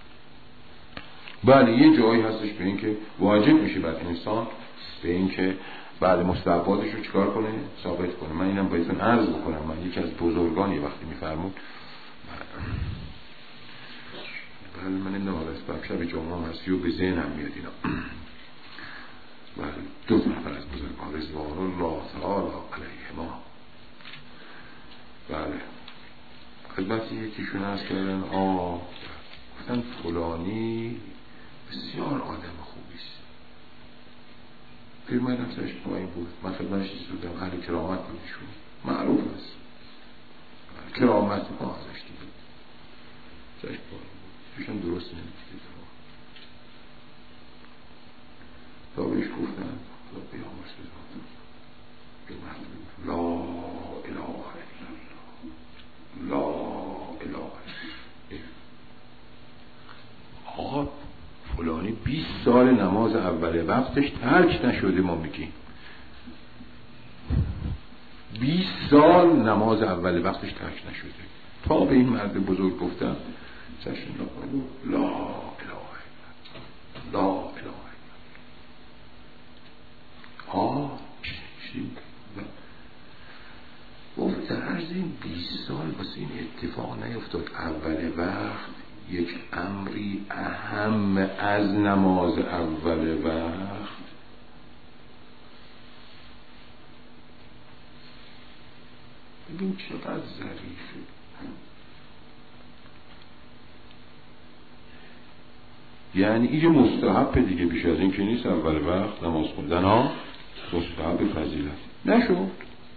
بله یه جایی هستش به این که واجب میشه بر انسان به این که بعد مستحباتش رو چیکار کنه؟ ثابت کنه. من اینم بایدتون عرض بکنم، من یکی از بزرگان یه وقتی میفرمون، بله من این نمال اسباب شب جمعه هم هستی و به ذهنم میاد اینا. بله دو نفر از بزرگان رضوان الله تعالی علیهما، بله خدمت یکیشون هست کردن آه گفتن فلانی بسیار آدم خوبیست. پیرمای نفسش پایین بود، من خدمتش دیدم، اهل کرامت بودشون، معروف است کرامت ما ازش دیدم، سش پایین بود، توشن درست نمیدید تا بهش گفتن خدا بیامرس بزن لا اله الا الله، لا اله الا آقا فلانی بیست سال نماز اول وقتش ترک نشده. ما میگیم بیست سال نماز اول وقتش ترک نشده. تا به این مرد بزرگ گفتم سشن لا لا اله لا اله آه چی گفت در عرض این بیست سال واسه این اتفاق نیفتاد اول وقت یک امری اهم از نماز اول وقت؟ ببین چقدر ظریفه. یعنی اینجا مستحب دیگه، بیش از این که نیست اول وقت نماز خوندن ها، مستحب فضیلت نشد.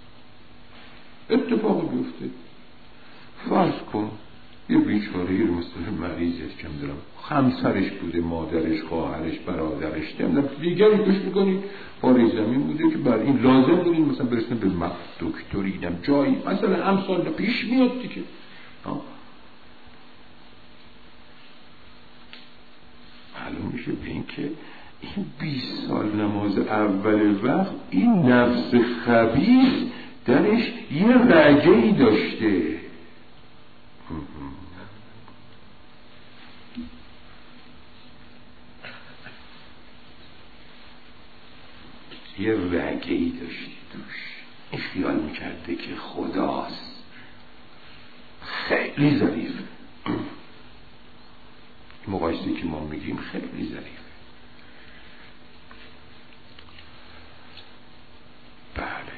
اتفاق بیفته، فرض کن یه بیچاره رو مثل مریضیت کم دارم، همسرش بوده، مادرش، خواهرش، برادرش، نمیدونم دیگری گوش میکنید خارج زمین بوده که بر این لازم بودین مثلا برسن به دکتری، اینم جایی مثلا امسال پیش میاد دیگه. معلوم میشه به این که این بیست سال نماز اول وقت این نفس خبیث درش یه رگه‌ای داشته. یه رگه‌ای داشتی توش. این خیال میکرده که خداست. خیلی ظریفه. مقایسه که ما میگیم خیلی ظریفه. بله.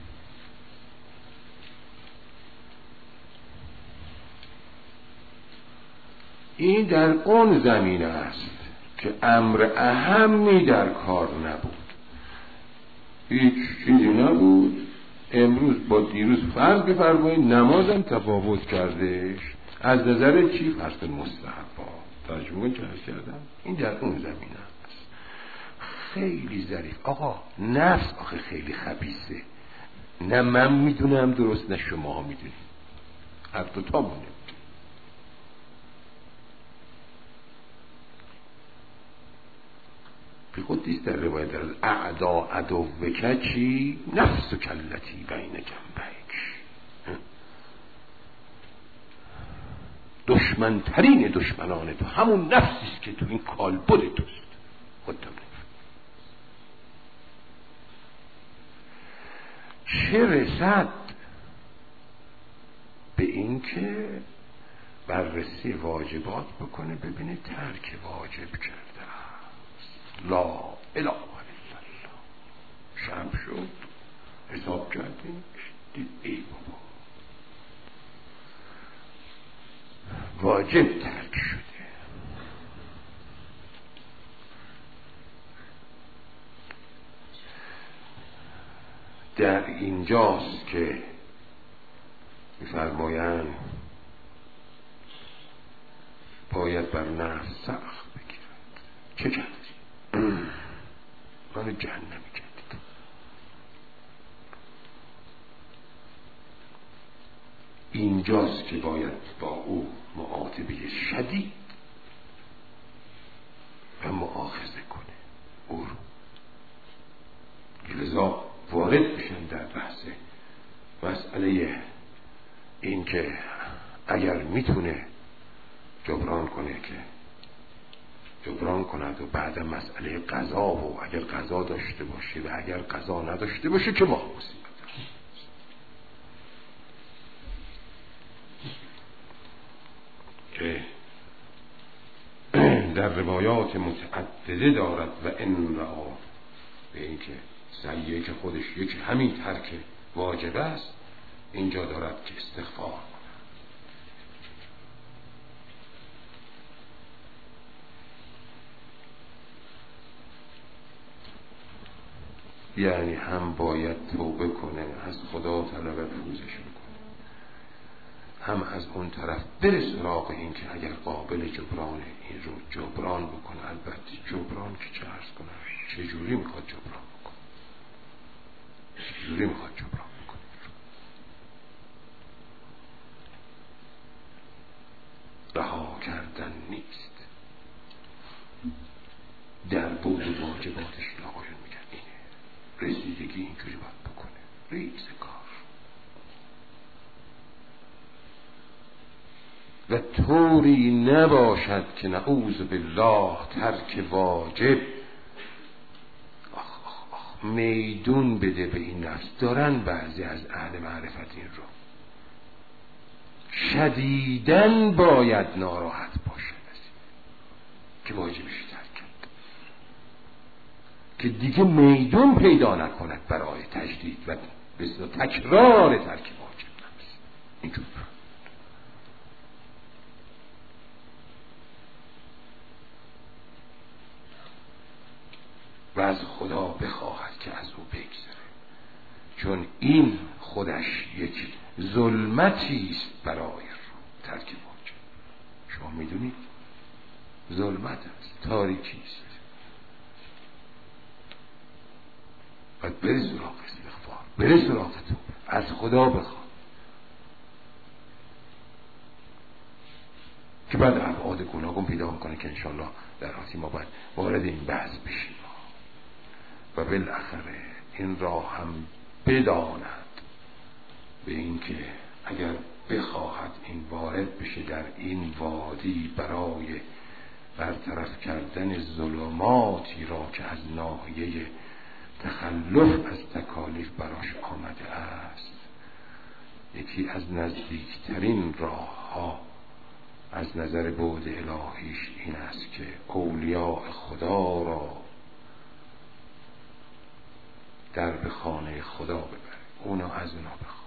این در اون زمینه است که امر اهمی در کار نبود. هیچ چیزی نبود. امروز با دیروز فرض بفرمایید نمازم تفاوت کردش. از نظر چی؟ فرض مستحبا. ترجمه کردم. این در اون زمینه است. خیلی ظریف. آقا نفس آخه خیلی خبیثه. نه من میدونم درست، نه شما ها میدونید. هر دو تا مونه. بی خود دیست در روایت از اعدا عدو وکچی نفس و کلتی بین جنبیک. دشمن ترین دشمنان تو همون نفسیست که تو این کالبد توست. خودتم نفس. چه رسد به این که بررسی واجبات بکنه، ببینه ترک واجب کرده است. لا اله الا الله. شب شد حساب کردیم دید ای بابا واجب ترک شده. در اینجاست که می‌فرمایند باید بر نفس سخت بگیرد. چه کردی؟ من جهنمی کردید. اینجاست که باید با او معاتبه شدید و مؤاخذه کنه او رو. لذا وارد بشن در بحث مسئله این که اگر میتونه جبران کنه که جبران کند و بعد مسئله قضا و اگر قضا داشته باشه و اگر قضا نداشته باشه که ما مصیبت که در روایات متعدده دارد و این را به این که سعیه که خودش یک همین ترک واجب است اینجا دارد که استغفار کند. یعنی هم باید توبه کنه، از خدا طلب پوزش کنه، هم از اون طرف بره سراغ این که اگر قابل جبران این رو جبران بکنه. البته جبران که چه عرض کنه، چجوری میخواد جبران بکنه، چجوری میخواد جبران بکنه. رها کردن نیست. در بود واجباتش آقایون میگن اینه. رسیدگی اینجوری باید بکنه. ریز کار و طوری نباشد که نعوذ بالله ترک واجب آخ آخ آخ میدون بده به این نفس. دارن بعضی از اهل معرفت این رو شدیداً باید ناراحت باشد که واجبش ترک کرد، که دیگه میدون پیدا نکند برای تجدید و بسیار تکرار ترک واجب نفس. اینجور و از خدا بخواهد که از او بگذره، چون این خودش یک ظلمتی است برای ترک واجب. شما میدونید ظلمت است، تاریکی است. باید بره سراغ استغفار، بره سراغ تو، از خدا بخواد که بعد ابعاد گناهان پیدا کنه که انشالله در آتی ما باید وارد این بحث بشیم و بالاخره این را هم بداند به این که اگر بخواهد این وارد بشه در این وادی برای برطرف کردن ظلماتی را که از ناحیه تخلف از تکالیف براش آمده است، یکی از نزدیکترین راه ها از نظر بعد الهیش این است که اولیاء خدا را در به خانه خدا ببره، اونا از اونا بخواد،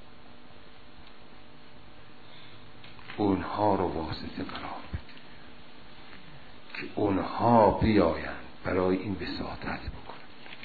اونها رو واسطه قرار بده که اونها بیاین برای این وساطت بکنن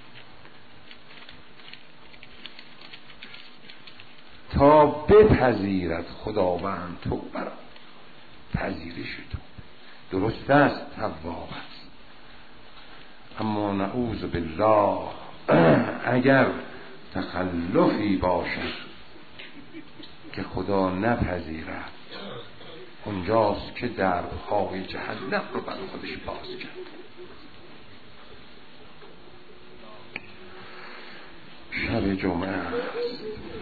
تا بپذیرد خداوند تو برای پذیرش تو. درست است تواب است، اما نعوذ بالله اگر تخلفی باشد که خدا نپذیرد، اونجاست که درهای جهنم رو برای خودش باز کرد. شب جمعه است،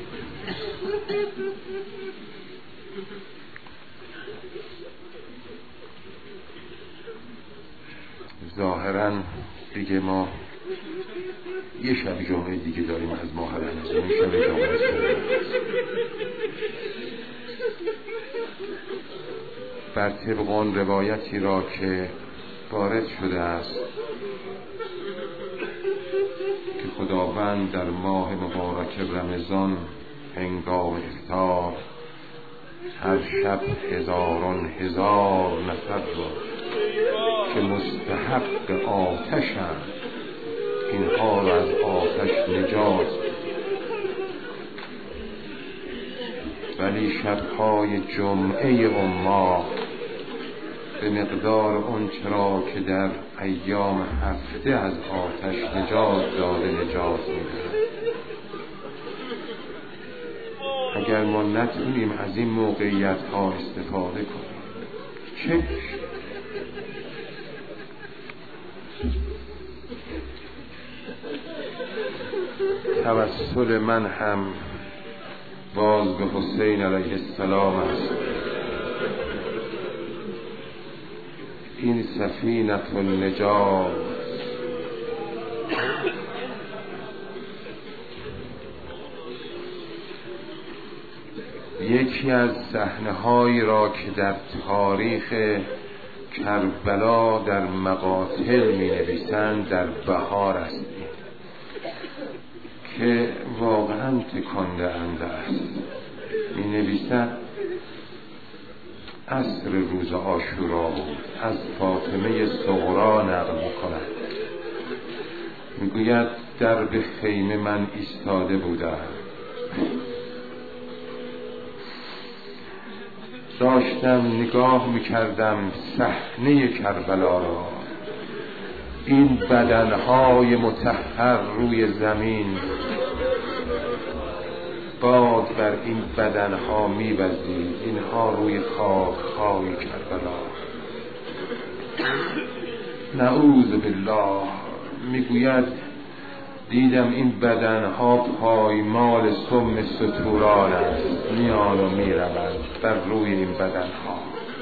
ظاهراً دیگه ما یه شب جمعه دیگه داریم از ماه رمضان. شب جمعه است بر طبق آن روایتی را که وارد شده است که خداوند در ماه مبارک رمضان هنگام افطار هر شب هزاران هزار نفر را که مستحق آتشند اینها را از آتش نجات، ولی شبهای جمعه اماه به مقدار اون چرا که در ایام هفته از آتش نجات داده نجات می‌دهد. اگر ما نتونیم از این موقعیت ها استفاده کنیم چه بشه؟ توسل من هم باز به حسین علیه السلام است. این سفینه النجات یکی از صحنه‌هایی را که در تاریخ کربلا در مقاتل می نویسند در بهار است که واقعا تکان دهنده است. می نویسند عصر روز عاشورا بود، از فاطمه صغرا نقل می کند، می گوید در به خیمه من ایستاده بودم، داشتم نگاه می کردم صحنه کربلا را، این بدنهای مطهر روی زمین، باد بر این بدنها می وزید، اینها روی خاک های کربلا. نعوذ بالله میگوید دیدم این بدنها پایمال سم ستوران است، میان و میروند بر روی این بدنها.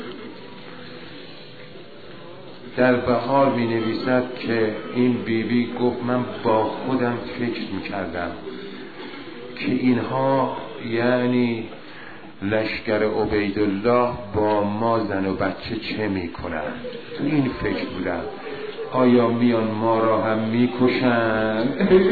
در بهار می نویسد که این بیبی بی گفت من با خودم فکر می کردم که اینها یعنی لشکر عبیدالله با ما زن و بچه چه می کنن. تو این فکر بودم آیا میان ما را هم می کشن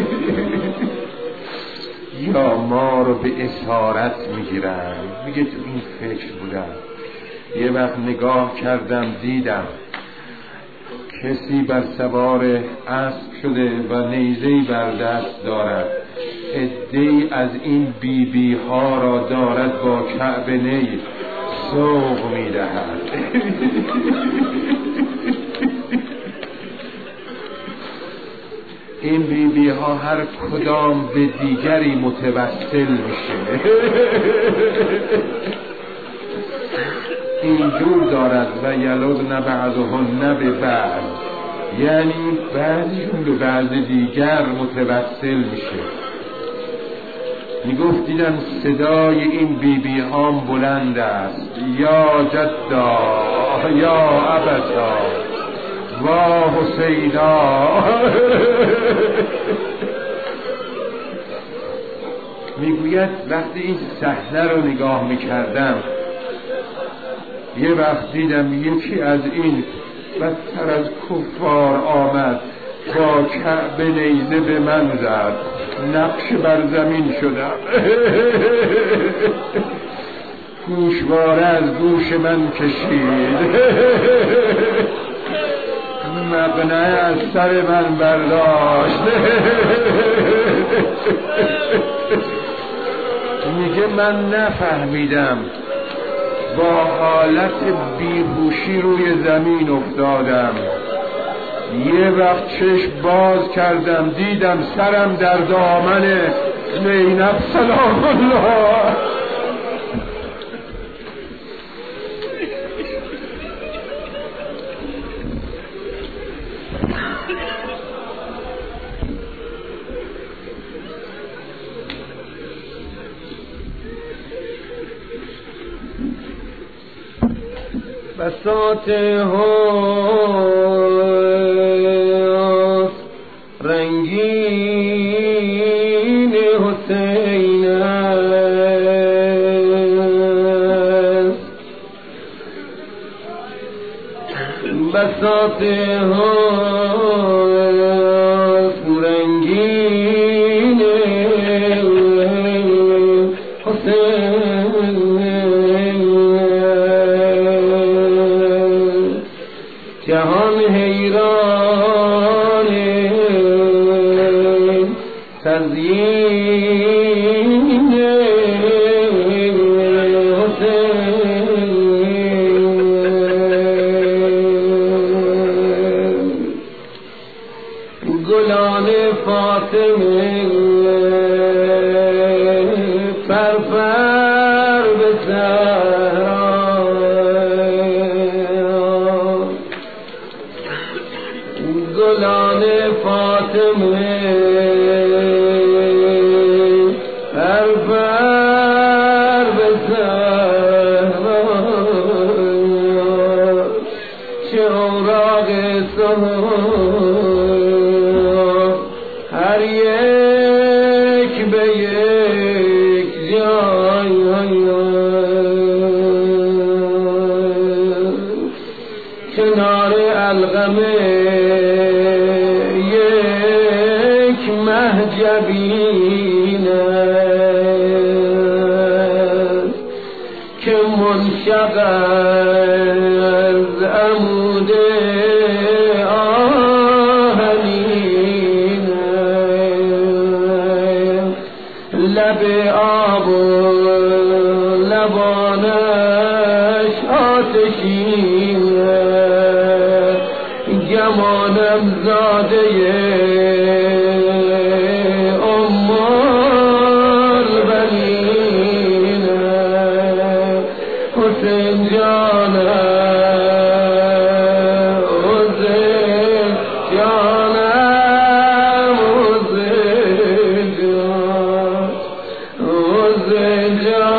یا ما رو به اسارت می گیرن. میگه تو این فکر بودم. یه وقت نگاه کردم دیدم کسی بر سوار اسب شده و نیزه‌ای بر دست دارد، عده‌ای از این بی بی ها را دارد با کعبه نی سوق می دهد. این بی بی ها هر کدام به دیگری متوسل میشه. این جور دارد و یلدن بعضهن به بعض، یعنی بعضیشون به بعض دیگر متوسل میشه. میگفت دیدم صدای این بی بی هام بلند است، یا جدا یا ابتا وا حسینا. میگوید وقتی این صحنه رو نگاه میکردم یه وقت دیدم یکی از این بدتر از کفار آمد با کعب نیزه به من زد، نقش بر زمین شدم. گوشواره از گوش من کشید، مقنعه از سر من برداشت. میگه من نفهمیدم، با حالت بیهوشی روی زمین افتادم. یه وقت چشم باز کردم دیدم سرم در دامن زینب سلام الله. بساط حسن رنگین حسین است، بساط حسن رنگین حسین، جهان حیران تزیین حسین، گلان فاطمه پرپر به گلان فاطمه پرپر به زهرا، چه اوراق صبح هر یک به یک جای، کنار القمه محجبین است که منشق از عمود آهنین است، لب آب و لبانش آتشین است، گمانم زاده حسین جانم، حسین جانم، حسین جان، حسین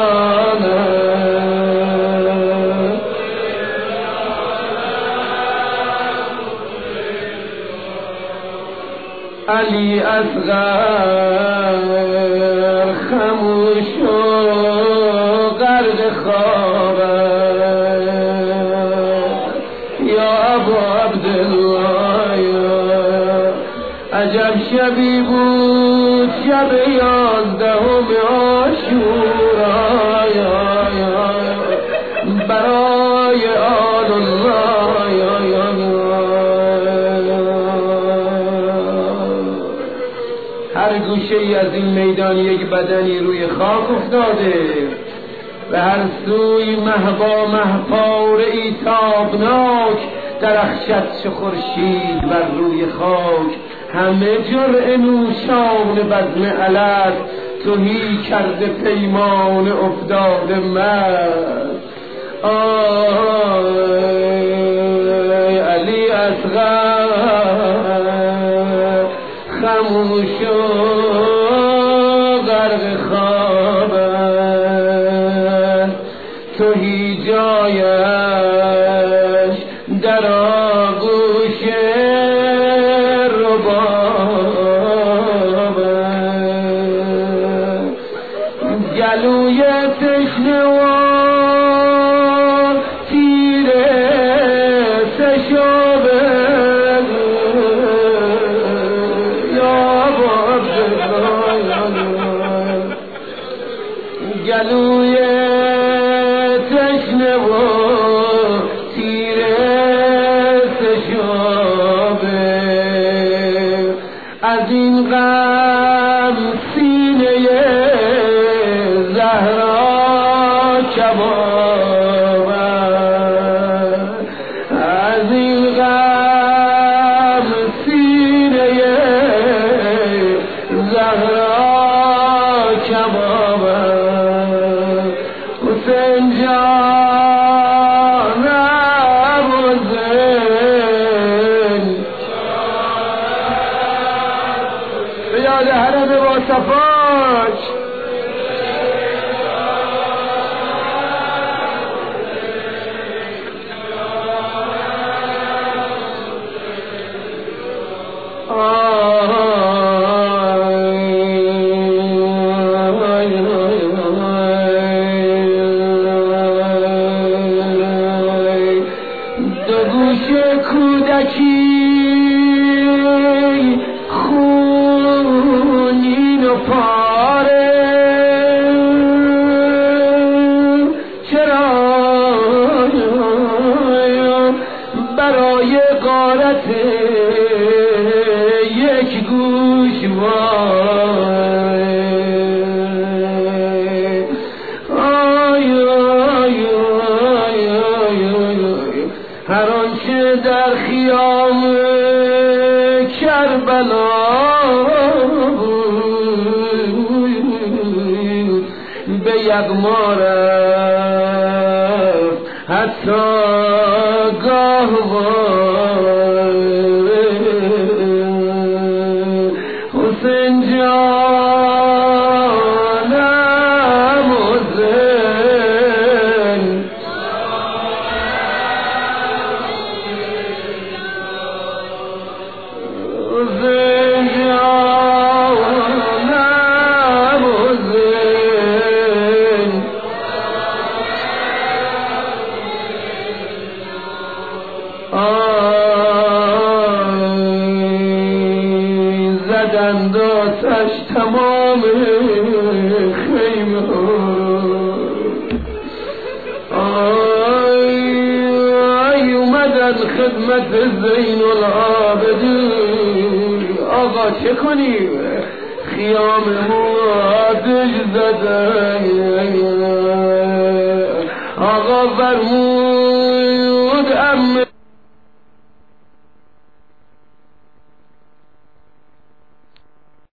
جانم. علی اصغر خموش و غرق خواب، عجب شبی بود شب یازدهم عاشورا، برای آل الله. هر گوشه ای از این میدان یک بدنی روی خاک افتاده، به هر سوی مهبا مهپاره ای تابناک درخشد چه خورشید بر روی خاک، همه جرعه نوشان بزم علت تهی کرده پیمان افتاده مست. آی علی اصغر خموش و غرق خواب، شابه یا باب گلوی تشنه و تیره سشابه از این غم سینه زهرا کباب از این غم سینه زهرا کباب حسین جانم حسین به یاد حرم با صفاش کودکی خونین و پاره چرا برای غارت یک گوشواره هر آنچه در خیام کربلا به یغما رفت حتی گاهواره حسین جانم حسین حسین جانم حسین آی زدند آتش تمام خیمه آی آی اومدن خدمت زین العابدین آقا چه کنیم خیام آتش زدن آقا فرمود ام